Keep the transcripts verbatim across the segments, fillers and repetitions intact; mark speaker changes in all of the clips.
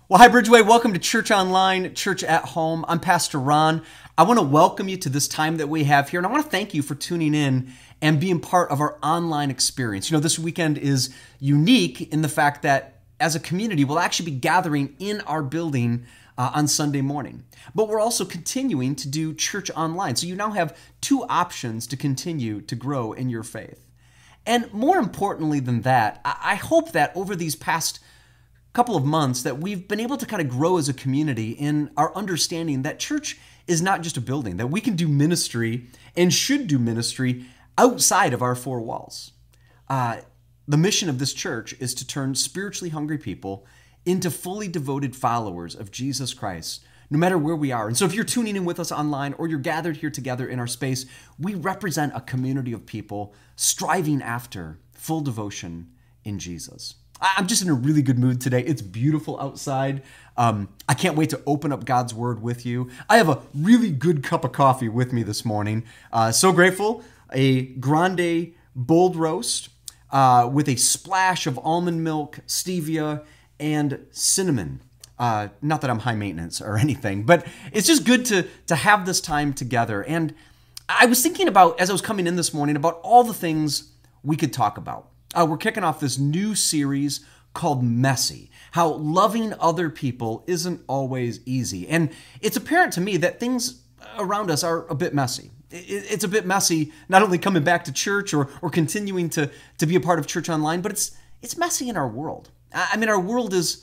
Speaker 1: Well, hi, Bridgeway. Welcome to Church Online, Church at Home. I'm Pastor Ron. I want to welcome you to this time that we have here, and I want to thank you for tuning in and being part of our online experience. You know, this weekend is unique in the fact that as a community, we'll actually be gathering in our building uh, on Sunday morning. But we're also continuing to do church online. So you now have two options to continue to grow in your faith. And more importantly than that, I hope that over these past couple of months that we've been able to kind of grow as a community in our understanding that church is not just a building, that we can do ministry and should do ministry outside of our four walls. Uh, the mission of this church is to turn spiritually hungry people into fully devoted followers of Jesus Christ, no matter where we are. And so if you're tuning in with us online or you're gathered here together in our space, we represent a community of people striving after full devotion in Jesus. I'm just in a really good mood today. It's beautiful outside. Um, I can't wait to open up God's Word with you. I have a really good cup of coffee with me this morning. Uh, so grateful. A grande bold roast uh, with a splash of almond milk, stevia, and cinnamon. Uh, not that I'm high maintenance or anything, but it's just good to, to have this time together. And I was thinking about, as I was coming in this morning, about all the things we could talk about. Uh, we're kicking off this new series called Messy, how loving other people isn't always easy. And it's apparent to me that things around us are a bit messy. It's a bit messy, not only coming back to church or, or continuing to, to be a part of Church Online, but it's, it's messy in our world. I mean, our world is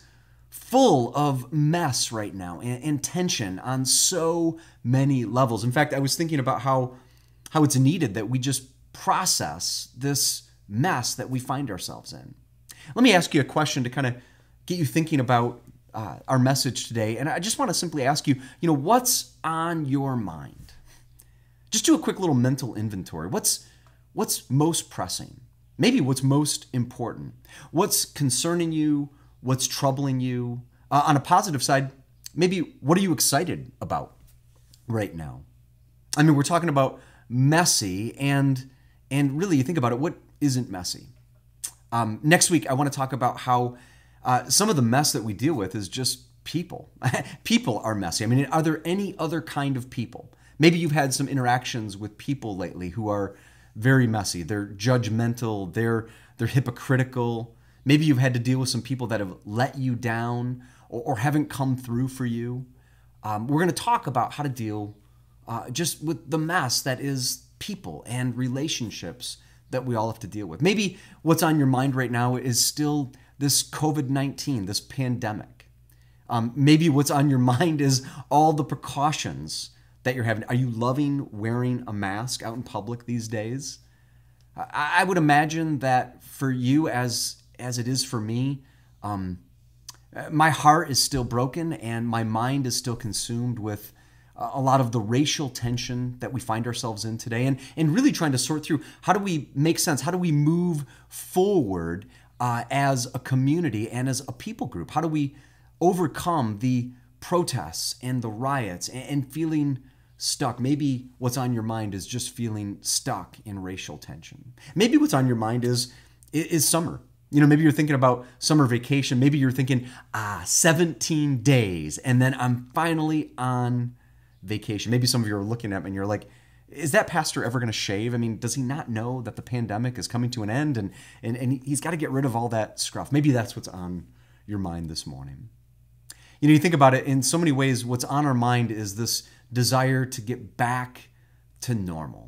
Speaker 1: full of mess right now and, and tension on so many levels. In fact, I was thinking about how, how it's needed that we just process this mess that we find ourselves in. Let me ask you a question to kind of get you thinking about uh, our message today. And I just want to simply ask you, you know, what's on your mind? Just do a quick little mental inventory. What's, what's most pressing? Maybe what's most important? What's concerning you? What's troubling you? Uh, on a positive side, maybe what are you excited about right now? I mean, we're talking about messy, and and really, you think about it, what isn't messy? Um, next week, I want to talk about how uh, some of the mess that we deal with is just people. People are messy. I mean, are there any other kind of people? Maybe you've had some interactions with people lately who are very messy. They're judgmental. They're they're hypocritical. Maybe you've had to deal with some people that have let you down or, or haven't come through for you. Um, we're going to talk about how to deal uh, just with the mess that is people and relationships that we all have to deal with. Maybe what's on your mind right now is still this covid nineteen, this pandemic. Um, maybe what's on your mind is all the precautions that you're having. Are you loving wearing a mask out in public these days? I, I would imagine that for you, as as it is for me, um, my heart is still broken and my mind is still consumed with a lot of the racial tension that we find ourselves in today, and, and really trying to sort through how do we make sense, how do we move forward uh, as a community and as a people group? How do we overcome the protests and the riots and, and feeling stuck? Maybe what's on your mind is just feeling stuck in racial tension. Maybe what's on your mind is, is summer. You know, maybe you're thinking about summer vacation. Maybe you're thinking, ah, seventeen days, and then I'm finally on vacation. Maybe some of you are looking at me and you're like, is that pastor ever going to shave? I mean, does he not know that the pandemic is coming to an end and, and, and he's got to get rid of all that scruff? Maybe that's what's on your mind this morning. You know, you think about it in so many ways, what's on our mind is this desire to get back to normal.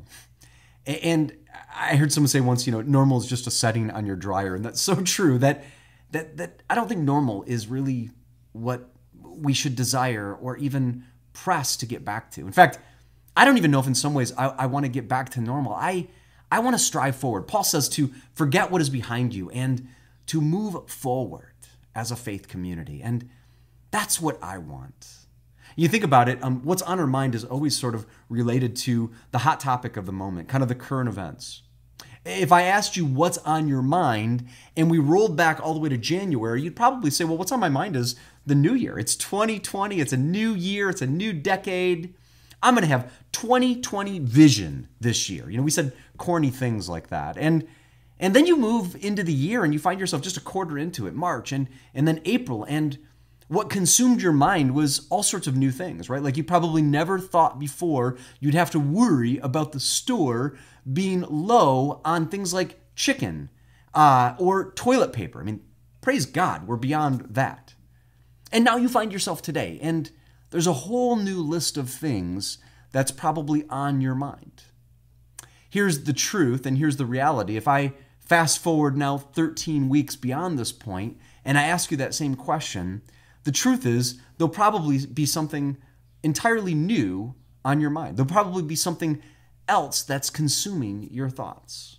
Speaker 1: And I heard someone say once, you know, normal is just a setting on your dryer. And that's so true that, that, that I don't think normal is really what we should desire or even press to get back to. In fact, I don't even know if in some ways I, I want to get back to normal. I, I want to strive forward. Paul says to forget what is behind you and to move forward as a faith community. And that's what I want. You think about it, um, what's on our mind is always sort of related to the hot topic of the moment, kind of the current events. If I asked you what's on your mind and we rolled back all the way to January, you'd probably say, well, what's on my mind is the new year. It's twenty twenty. It's a new year. It's a new decade. I'm going to have twenty twenty vision this year. You know, we said corny things like that. And and then you move into the year and you find yourself just a quarter into it, March and, and then April. And What consumed your mind was all sorts of new things, right? Like you probably never thought before you'd have to worry about the store being low on things like chicken uh, or toilet paper. I mean, praise God, we're beyond that. And now you find yourself today, and there's a whole new list of things that's probably on your mind. Here's the truth, and here's the reality. If I fast forward now thirteen weeks beyond this point, and I ask you that same question, the truth is there'll probably be something entirely new on your mind. There'll probably be something else that's consuming your thoughts.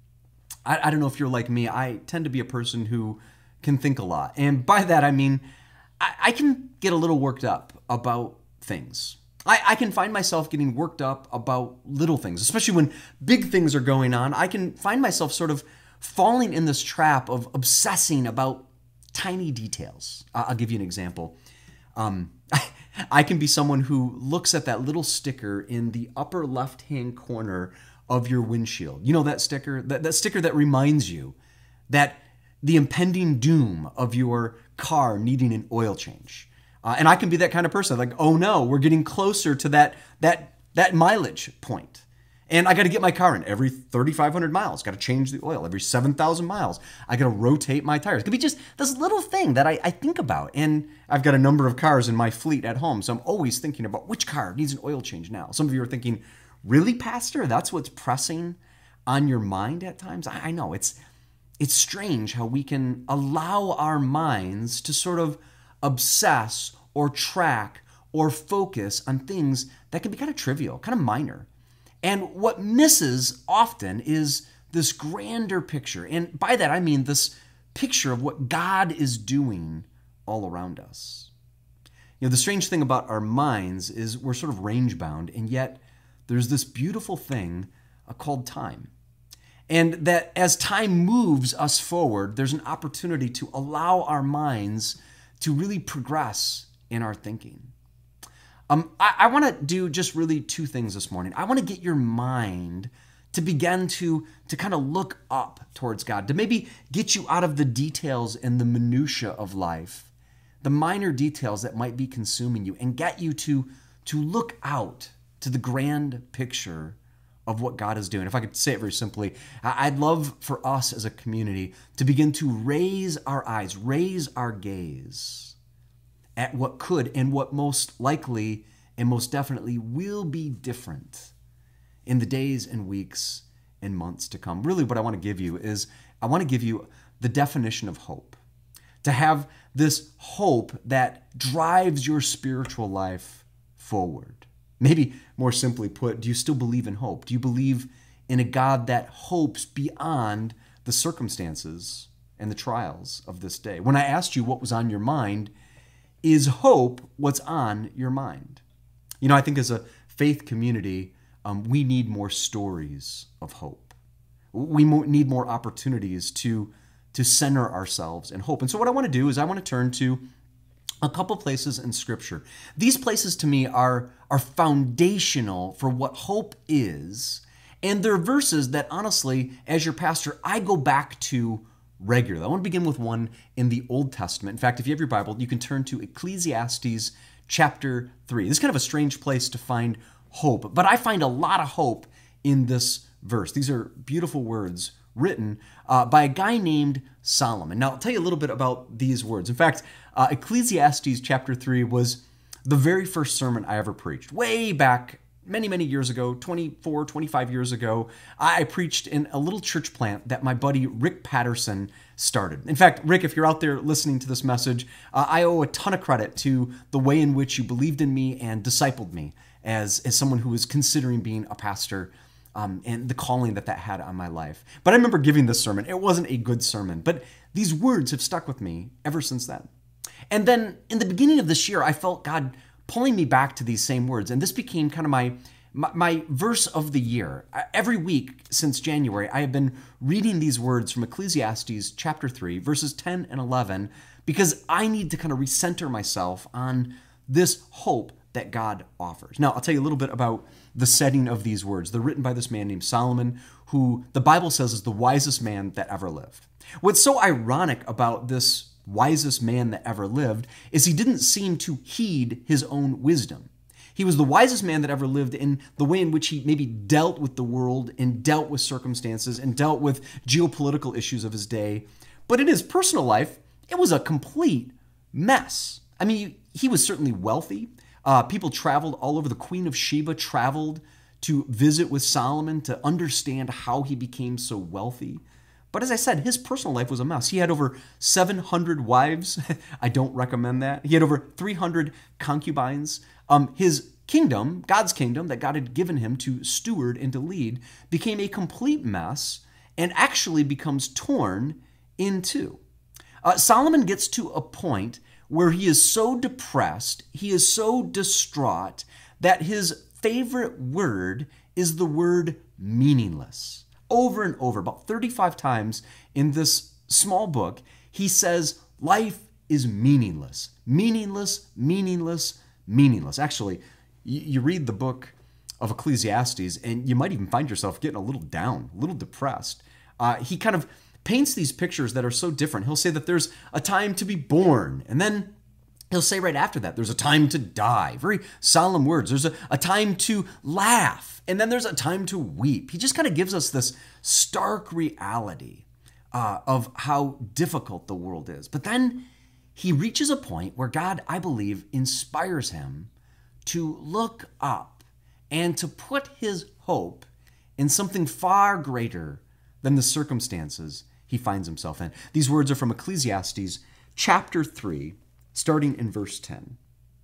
Speaker 1: I, I don't know if you're like me. I tend to be a person who can think a lot. And by that, I mean, I, I can get a little worked up about things. I, I can find myself getting worked up about little things, especially when big things are going on. I can find myself sort of falling in this trap of obsessing about tiny details. I'll give you an example. Um, I can be someone who looks at that little sticker in the upper left-hand corner of your windshield. You know that sticker? That, that sticker that reminds you that the impending doom of your car needing an oil change. Uh, and I can be that kind of person. Like, oh no, we're getting closer to that, that, that mileage point. And I got to get my car in every thirty-five hundred miles. Got to change the oil every seven thousand miles. I got to rotate my tires. It could be just this little thing that I, I think about. And I've got a number of cars in my fleet at home. So I'm always thinking about which car needs an oil change now. Some of you are thinking, really, Pastor? That's what's pressing on your mind at times? I, I know. It's, it's strange how we can allow our minds to sort of obsess or track or focus on things that can be kind of trivial, kind of minor. And what misses often is this grander picture. And by that, I mean this picture of what God is doing all around us. You know, the strange thing about our minds is we're sort of range bound, and yet there's this beautiful thing uh, called time. And that as time moves us forward, there's an opportunity to allow our minds to really progress in our thinking. Um, I, I want to do just really two things this morning. I want to get your mind to begin to, to kind of look up towards God, to maybe get you out of the details and the minutia of life, the minor details that might be consuming you, and get you to, to look out to the grand picture of what God is doing. If I could say it very simply, I'd love for us as a community to begin to raise our eyes, raise our gaze at what could and what most likely and most definitely will be different in the days and weeks and months to come. Really, what I want to give you is I want to give you the definition of hope. To have this hope that drives your spiritual life forward. Maybe more simply put, do you still believe in hope? Do you believe in a God that hopes beyond the circumstances and the trials of this day? When I asked you what was on your mind, is hope what's on your mind? You know, I think as a faith community, um, we need more stories of hope. We mo- need more opportunities to, to center ourselves in hope. And so what I want to do is I want to turn to a couple places in Scripture. These places to me are, are foundational for what hope is, and they're verses that honestly, as your pastor, I go back to regularly. I want to begin with one in the Old Testament. In fact, if you have your Bible, you can turn to Ecclesiastes chapter three. This is kind of a strange place to find hope, but I find a lot of hope in this verse. These are beautiful words written uh, by a guy named Solomon. Now, I'll tell you a little bit about these words. In fact, uh, Ecclesiastes chapter three was the very first sermon I ever preached. Way back many, many years ago, twenty-four, twenty-five years ago, I preached in a little church plant that my buddy Rick Patterson started. In fact, Rick, if you're out there listening to this message, uh, I owe a ton of credit to the way in which you believed in me and discipled me as, as someone who was considering being a pastor um, and the calling that that had on my life. But I remember giving this sermon. It wasn't a good sermon, but these words have stuck with me ever since then. And then in the beginning of this year, I felt God pulling me back to these same words. And this became kind of my, my, my verse of the year. Every week since January, I have been reading these words from Ecclesiastes chapter three, verses ten and eleven, because I need to kind of recenter myself on this hope that God offers. Now, I'll tell you a little bit about the setting of these words. They're written by this man named Solomon, who the Bible says is the wisest man that ever lived. What's so ironic about this wisest man that ever lived is he didn't seem to heed his own wisdom. He was the wisest man that ever lived in the way in which he maybe dealt with the world and dealt with circumstances and dealt with geopolitical issues of his day. But in his personal life, it was a complete mess. I mean, he was certainly wealthy. Uh, people traveled all over. The Queen of Sheba traveled to visit with Solomon to understand how he became so wealthy. But as I said, his personal life was a mess. He had over seven hundred wives. I don't recommend that. He had over three hundred concubines. Um, his kingdom, God's kingdom that God had given him to steward and to lead, became a complete mess and actually becomes torn in two. Uh, Solomon gets to a point where he is so depressed, he is so distraught, that his favorite word is the word meaningless. Over and over, about thirty-five times in this small book, he says, life is meaningless, meaningless, meaningless, meaningless. Actually, you read the book of Ecclesiastes and you might even find yourself getting a little down, a little depressed. Uh, he kind of paints these pictures that are so different. He'll say that there's a time to be born, and then he'll say right after that, there's a time to die. Very solemn words. There's a, a time to laugh, and then there's a time to weep. He just kind of gives us this stark reality uh, of how difficult the world is. But then he reaches a point where God, I believe, inspires him to look up and to put his hope in something far greater than the circumstances he finds himself in. These words are from Ecclesiastes chapter three, starting in verse ten.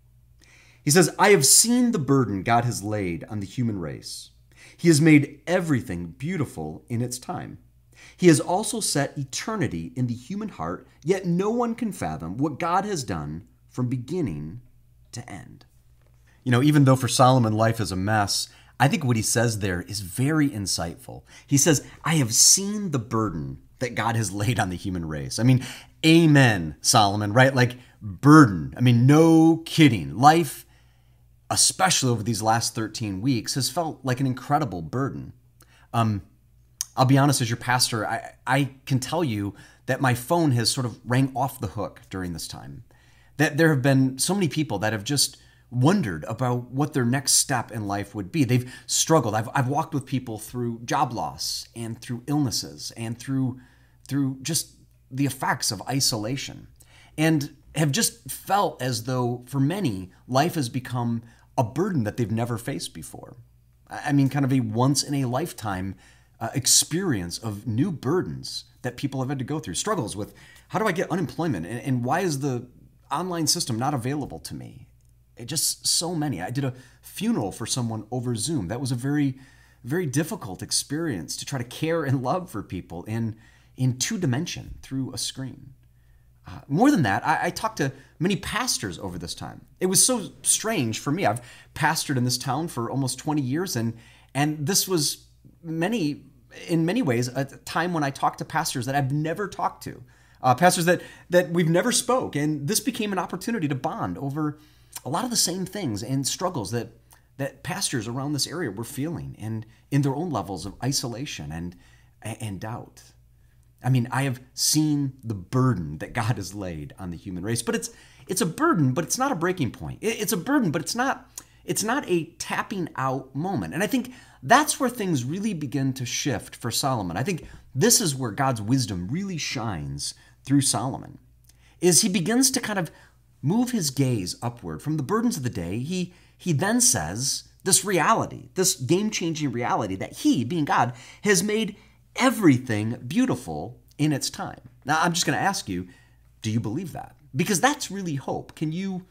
Speaker 1: He says, I have seen the burden God has laid on the human race. He has made everything beautiful in its time. He has also set eternity in the human heart, yet no one can fathom what God has done from beginning to end. You know, even though for Solomon life is a mess, I think what he says there is very insightful. He says, I have seen the burden that God has laid on the human race. I mean, amen, Solomon, right? Like burden. I mean, no kidding. Life, especially over these last thirteen weeks, has felt like an incredible burden. Um, I'll be honest, as your pastor, I, I can tell you that my phone has sort of rang off the hook during this time. That there have been so many people that have just wondered about what their next step in life would be. They've struggled. I've, I've walked with people through job loss and through illnesses and through, through just the effects of isolation, and have just felt as though for many, life has become a burden that they've never faced before. I mean, kind of a once in a lifetime uh, experience of new burdens that people have had to go through. Struggles with how do I get unemployment, and, and why is the online system not available to me? It just so many. I did a funeral for someone over Zoom. That was a very, very difficult experience to try to care and love for people in, in two dimension through a screen. Uh, more than that, I, I talked to many pastors over this time. It was so strange for me. I've pastored in this town for almost twenty years, and and this was many, in many ways, a time when I talked to pastors that I've never talked to, uh, pastors that that we've never spoke, and this became an opportunity to bond over a lot of the same things and struggles that that pastors around this area were feeling, and in their own levels of isolation and and doubt. I mean, I have seen the burden that God has laid on the human race, but it's it's a burden, but it's not a breaking point. It's a burden, but it's not it's not a tapping out moment. And I think that's where things really begin to shift for Solomon. I think this is where God's wisdom really shines through Solomon, is he begins to kind of move his gaze upward from the burdens of the day. He he then says this reality, this game-changing reality that he, being God, has made everything beautiful in its time. Now, I'm just going to ask you, do you believe that? Because that's really hope. Can you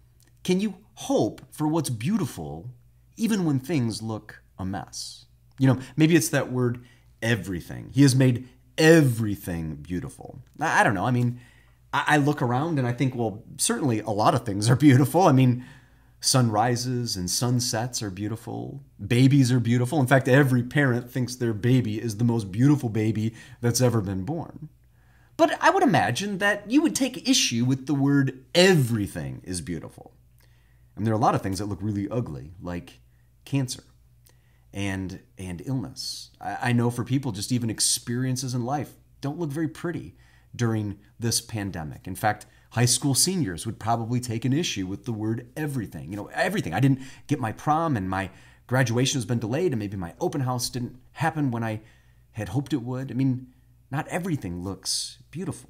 Speaker 1: can you hope for what's beautiful even when things look a mess? You know, maybe it's that word everything. He has made everything beautiful. I don't know. I mean, I look around and I think, well, certainly a lot of things are beautiful. I mean, sunrises and sunsets are beautiful. Babies are beautiful. In fact, every parent thinks their baby is the most beautiful baby that's ever been born. But I would imagine that you would take issue with the word everything is beautiful. And there are a lot of things that look really ugly, like cancer and and illness. I, I know for people, just even experiences in life don't look very pretty. during this pandemic. In fact, high school seniors would probably take an issue with the word everything. You know, everything. I didn't get my prom, and my graduation has been delayed, and maybe my open house didn't happen when I had hoped it would. I mean, not everything looks beautiful.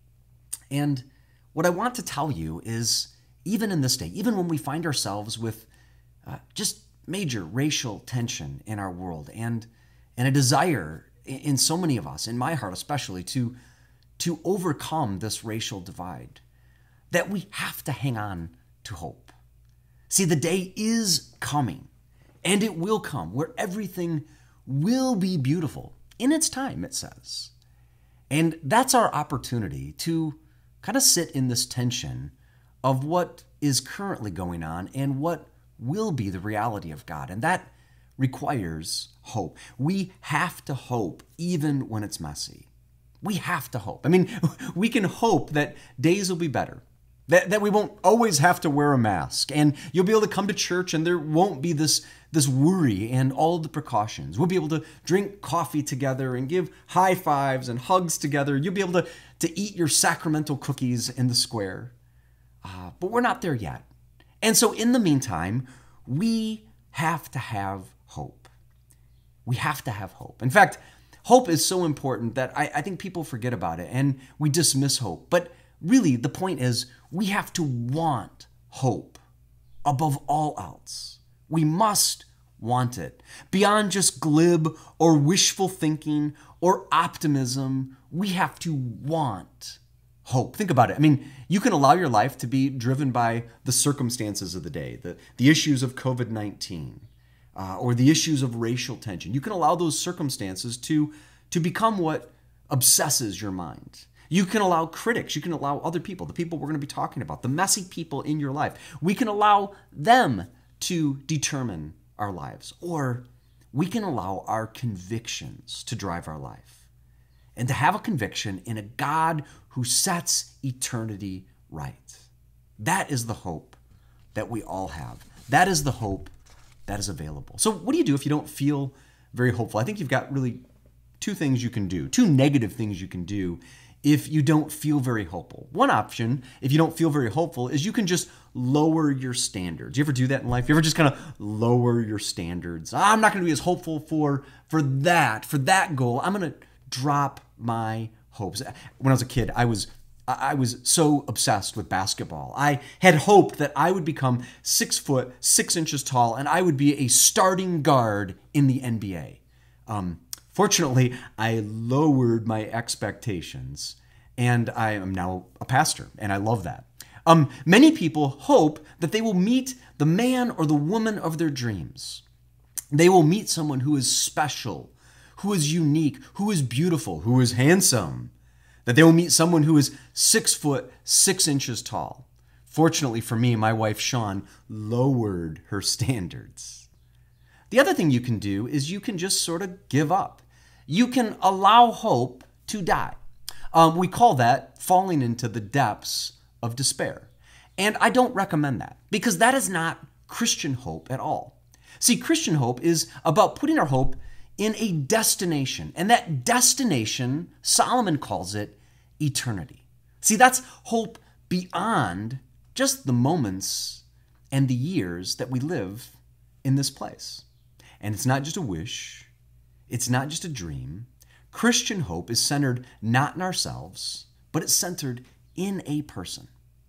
Speaker 1: And what I want to tell you is, even in this day, even when we find ourselves with uh, just major racial tension in our world, and and a desire in so many of us, in my heart especially, to to overcome this racial divide, that we have to hang on to hope. See, the day is coming, and it will come, where everything will be beautiful in its time, it says. And that's our opportunity to kind of sit in this tension of what is currently going on and what will be the reality of God. And that requires hope. We have to hope even when it's messy. We have to hope. I mean, we can hope that days will be better, that, that we won't always have to wear a mask, and you'll be able to come to church and there won't be this, this worry and all the precautions. We'll be able to drink coffee together and give high fives and hugs together. You'll be able to, to eat your sacramental cookies in the square. Uh, but we're not there yet. And so in the meantime, we have to have hope. We have to have hope. In fact, hope is so important that I, I think people forget about it and we dismiss hope. But really, the point is we have to want hope above all else. We must want it. Beyond just glib or wishful thinking or optimism, we have to want hope. Think about it. I mean, you can allow your life to be driven by the circumstances of the day, the, the issues of covid nineteen, uh, or the issues of racial tension. You can allow those circumstances to, to become what obsesses your mind. You can allow critics, you can allow other people, the people we're going to be talking about, the messy people in your life. We can allow them to determine our lives, or we can allow our convictions to drive our life. And to have a conviction in a God who sets eternity right. That is the hope that we all have. That is the hope that is available. So what do you do if you don't feel very hopeful? I think you've got really two things you can do, two negative things you can do if you don't feel very hopeful. One option, if you don't feel very hopeful, is you can just lower your standards. You ever do that in life? You ever just kind of lower your standards? I'm not going to be as hopeful for, for that, for that goal. I'm going to drop my hopes. When I was a kid, I was I was so obsessed with basketball. I had hoped that I would become six foot, six inches tall, and I would be a starting guard in the N B A. Um, fortunately, I lowered my expectations, and I am now a pastor, and I love that. Um, many people hope that they will meet the man or the woman of their dreams. They will meet someone who is special, who is unique, who is beautiful, who is handsome. That they will meet someone who is six foot, six inches tall. Fortunately for me, my wife, Sean, lowered her standards. The other thing you can do is you can just sort of give up. You can allow hope to die. Um, we call that falling into the depths of despair. And I don't recommend that, because that is not Christian hope at all. See, Christian hope is about putting our hope in a destination. And that destination, Solomon calls it eternity. See, that's hope beyond just the moments and the years that we live in this place. And it's not just a wish. It's not just a dream. Christian hope is centered not in ourselves, but it's centered in a person,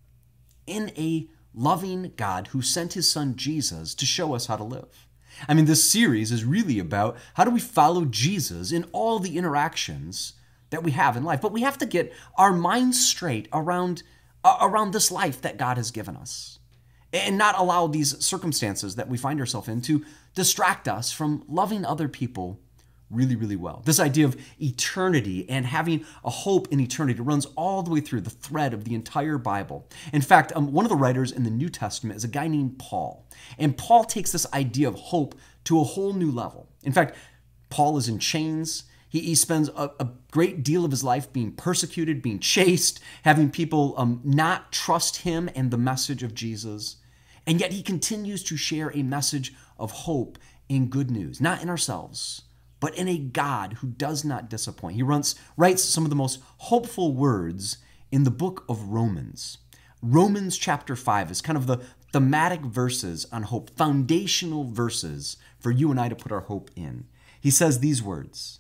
Speaker 1: in a loving God who sent his son Jesus to show us how to live. I mean, this series is really about how do we follow Jesus in all the interactions that we have in life. But we have to get our minds straight around, uh, around this life that God has given us, and not allow these circumstances that we find ourselves in to distract us from loving other people really, really well. This idea of eternity and having a hope in eternity runs all the way through the thread of the entire Bible. In fact, um, one of the writers in the New Testament is a guy named Paul. And Paul takes this idea of hope to a whole new level. In fact, Paul is in chains. He, he spends a, a great deal of his life being persecuted, being chased, having people um, not trust him and the message of Jesus. And yet he continues to share a message of hope and good news, not in ourselves, but but in a God who does not disappoint. He runs, writes some of the most hopeful words in the book of Romans. Romans chapter five is kind of the thematic verses on hope, foundational verses for you and I to put our hope in. He says these words.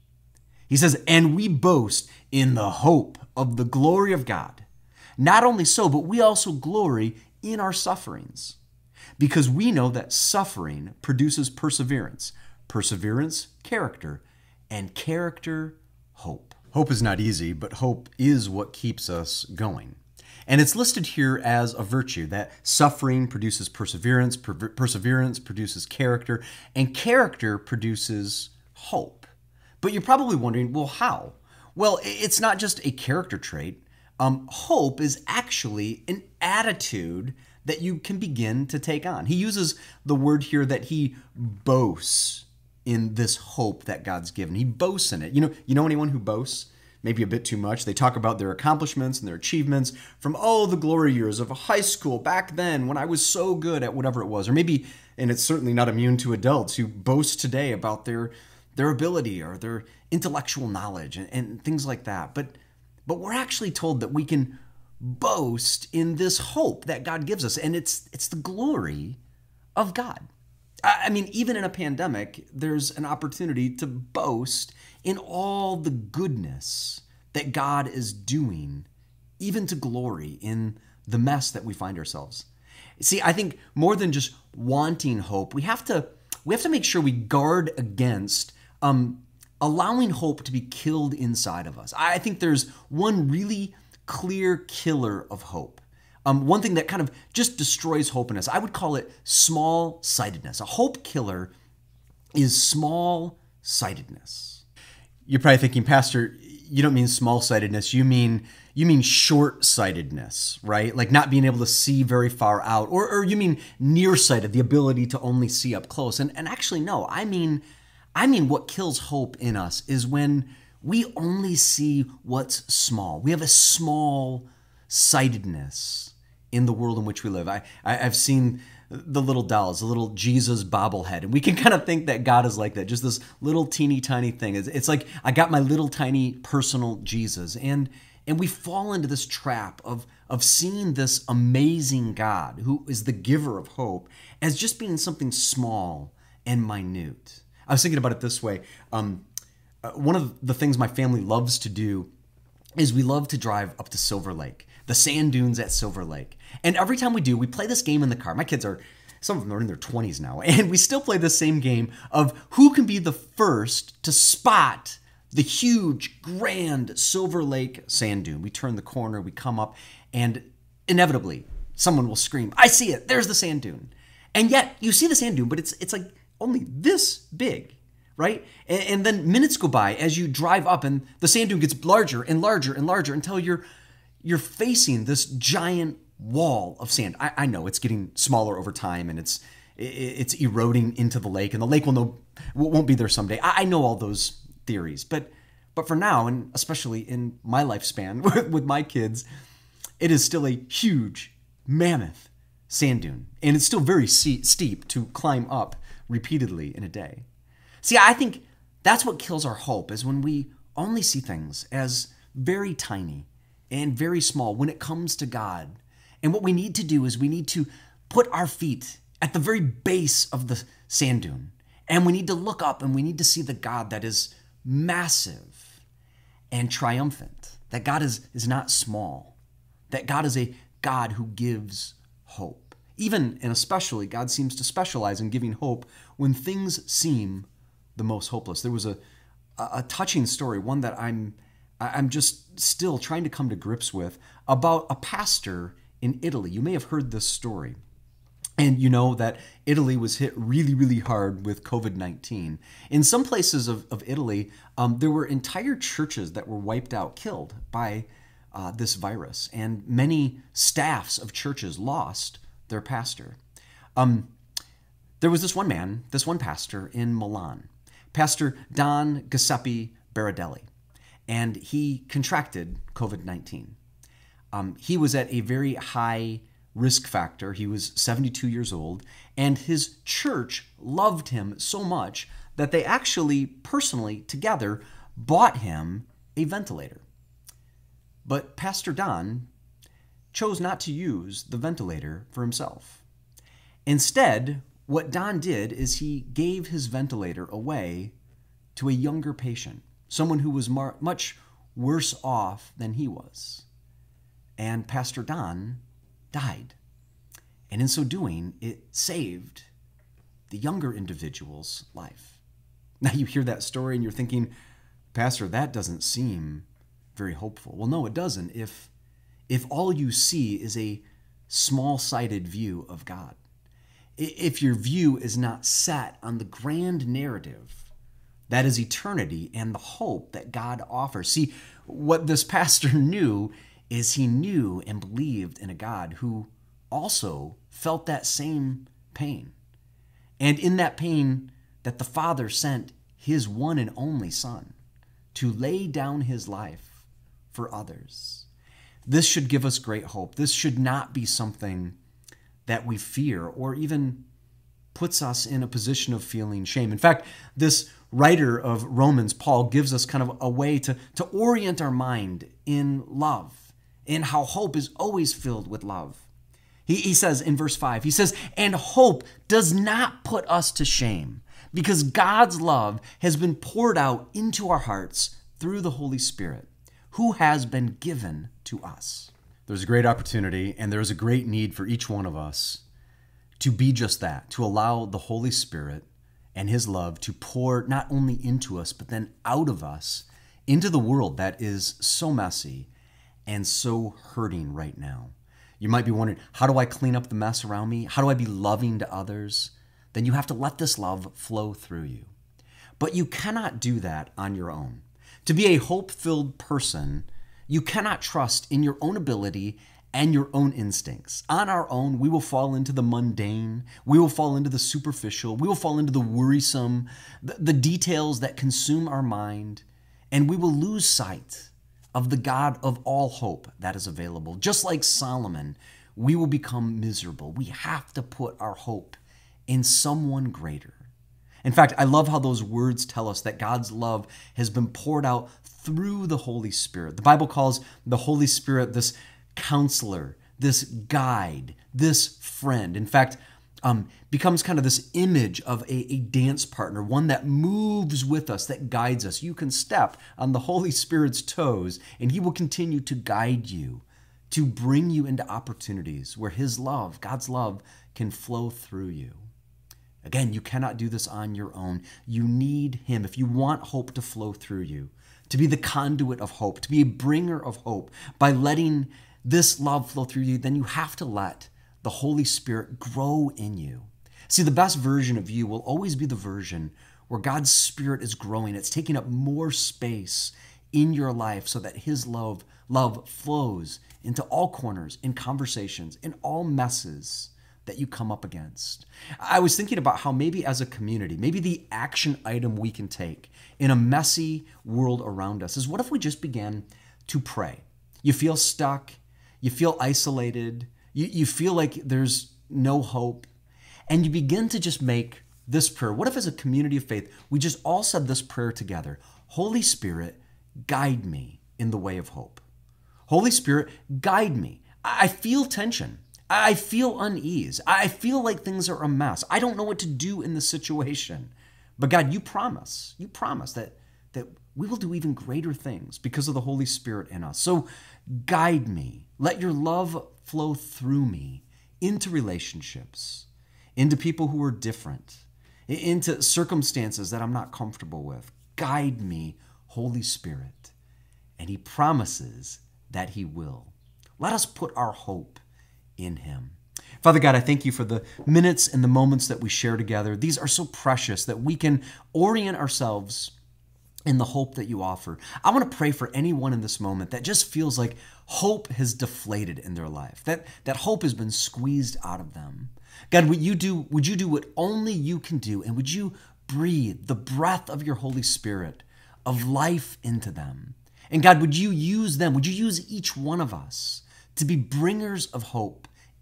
Speaker 1: He says, "And we boast in the hope of the glory of God. Not only so, but we also glory in our sufferings, because we know that suffering produces perseverance, perseverance, character, and character, hope." Hope is not easy, but hope is what keeps us going. And it's listed here as a virtue, that suffering produces perseverance, per- perseverance produces character, and character produces hope. But you're probably wondering, well, how? Well, it's not just a character trait. Um, hope is actually an attitude that you can begin to take on. He uses the word here that he boasts in this hope that God's given. He boasts in it. You know, you know anyone who boasts? Maybe a bit too much. They talk about their accomplishments and their achievements from, oh, the glory years of high school back then when I was so good at whatever it was. Or maybe, and it's certainly not immune to adults who boast today about their their ability or their intellectual knowledge and, and things like that. But but we're actually told that we can boast in this hope that God gives us, and it's it's the glory of God. I mean, even in a pandemic, there's an opportunity to boast in all the goodness that God is doing, even to glory in the mess that we find ourselves. See, I think more than just wanting hope, we have to we have to make sure we guard against um, allowing hope to be killed inside of us. I think there's one really clear killer of hope. Um, one thing that kind of just destroys hope in us, I would call it small-sightedness. A hope killer is small-sightedness. You're probably thinking, Pastor, you don't mean small-sightedness, you mean you mean short-sightedness, right? Like not being able to see very far out. Or, or you mean nearsighted, the ability to only see up close. And, and actually, no, I mean, I mean what kills hope in us is when we only see what's small. We have a small-sightedness in the world in which we live. I, I, I've seen the little dolls, the little Jesus bobblehead, and we can kind of think that God is like that, just this little teeny tiny thing. It's, it's like I got my little tiny personal Jesus, and and we fall into this trap of of seeing this amazing God who is the giver of hope as just being something small and minute. I was thinking about it this way. Um, uh, one of the things my family loves to do is we love to drive up to Silver Lake, the sand dunes at Silver Lake. And every time we do, we play this game in the car. My kids are, some of them are in their twenties now, and we still play the same game of who can be the first to spot the huge, grand Silver Lake sand dune. We turn the corner, we come up, and inevitably, someone will scream, "I see it, there's the sand dune." And yet, you see the sand dune, but it's it's like only this big. Right? And, and then minutes go by as you drive up and the sand dune gets larger and larger and larger until you're you're facing this giant wall of sand. I, I know it's getting smaller over time and it's it's eroding into the lake and the lake will no won't be there someday. I, I know all those theories, but but for now, and especially in my lifespan with, with my kids, it is still a huge, mammoth sand dune, and it's still very steep to climb up repeatedly in a day. See, I think that's what kills our hope, is when we only see things as very tiny and very small when it comes to God. And what we need to do is we need to put our feet at the very base of the sand dune. And we need to look up and we need to see the God that is massive and triumphant. That God is, is not small. That God is a God who gives hope. Even and especially, God seems to specialize in giving hope when things seem the most hopeless. There was a, a touching story, one that I'm I'm just still trying to come to grips with, about a pastor in Italy. You may have heard this story. And you know that Italy was hit really, really hard with covid nineteen. In some places of, of Italy, um, there were entire churches that were wiped out, killed by uh, this virus. And many staffs of churches lost their pastor. Um, there was this one man, this one pastor in Milan, Pastor Don Giuseppe Baradelli, and he contracted covid nineteen. Um, he was at a very high risk factor. He was seventy-two years old, and his church loved him so much that they actually personally together bought him a ventilator. But Pastor Don chose not to use the ventilator for himself. Instead, what Don did is he gave his ventilator away to a younger patient, someone who was mar- much worse off than he was. And Pastor Don died. And in so doing, it saved the younger individual's life. Now you hear that story and you're thinking, Pastor, that doesn't seem very hopeful. Well, no, it doesn't if, if all you see is a small-sighted view of God. If your view is not set on the grand narrative that is eternity and the hope that God offers. See, what this pastor knew is he knew and believed in a God who also felt that same pain. And in that pain, that the Father sent his one and only Son to lay down his life for others. This should give us great hope. This should not be something that we fear or even puts us in a position of feeling shame. In fact, this writer of Romans, Paul, gives us kind of a way to, to orient our mind in love, in how hope is always filled with love. He, he says in verse five, he says, and hope does not put us to shame because God's love has been poured out into our hearts through the Holy Spirit, who has been given to us. There's a great opportunity and there's a great need for each one of us to be just that, to allow the Holy Spirit and his love to pour not only into us, but then out of us into the world that is so messy and so hurting right now. You might be wondering, how do I clean up the mess around me? How do I be loving to others? Then you have to let this love flow through you. But you cannot do that on your own. To be a hope-filled person, you cannot trust in your own ability and your own instincts. On our own, we will fall into the mundane. We will fall into the superficial. We will fall into the worrisome, the, the details that consume our mind, and we will lose sight of the God of all hope that is available. Just like Solomon, we will become miserable. We have to put our hope in someone greater. In fact, I love how those words tell us that God's love has been poured out through the Holy Spirit. The Bible calls the Holy Spirit this counselor, this guide, this friend. In fact, um, becomes kind of this image of a, a dance partner, one that moves with us, that guides us. You can step on the Holy Spirit's toes, and he will continue to guide you, to bring you into opportunities where his love, God's love, can flow through you. Again, you cannot do this on your own. You need him. If you want hope to flow through you, to be the conduit of hope, to be a bringer of hope, by letting this love flow through you, then you have to let the Holy Spirit grow in you. See, the best version of you will always be the version where God's Spirit is growing. It's taking up more space in your life so that his love, love flows into all corners, in conversations, in all messes that you come up against. I was thinking about how maybe as a community, maybe the action item we can take in a messy world around us is, what if we just began to pray? You feel stuck, you feel isolated, you, you feel like there's no hope, and you begin to just make this prayer. What if as a community of faith, we just all said this prayer together? Holy Spirit, guide me in the way of hope. Holy Spirit, guide me. I feel tension. I feel unease. I feel like things are a mess. I don't know what to do in this situation. But God, you promise, you promise that, that we will do even greater things because of the Holy Spirit in us. So guide me. Let your love flow through me into relationships, into people who are different, into circumstances that I'm not comfortable with. Guide me, Holy Spirit. And he promises that he will. Let us put our hope in him. Father God, I thank you for the minutes and the moments that we share together. These are so precious that we can orient ourselves in the hope that you offer. I want to pray for anyone in this moment that just feels like hope has deflated in their life, that, that hope has been squeezed out of them. God, would you do, would you do what only you can do, and would you breathe the breath of your Holy Spirit of life into them? And God, would you use them, would you use each one of us to be bringers of hope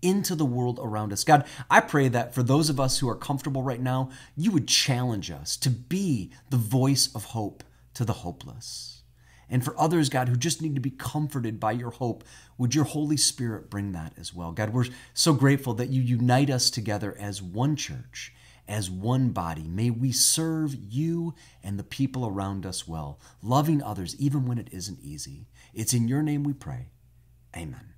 Speaker 1: into the world around us. God, I pray that for those of us who are comfortable right now, you would challenge us to be the voice of hope to the hopeless. And for others, God, who just need to be comforted by your hope, would your Holy Spirit bring that as well? God, we're so grateful that you unite us together as one church, as one body. May we serve you and the people around us well, loving others even when it isn't easy. It's in your name we pray. Amen.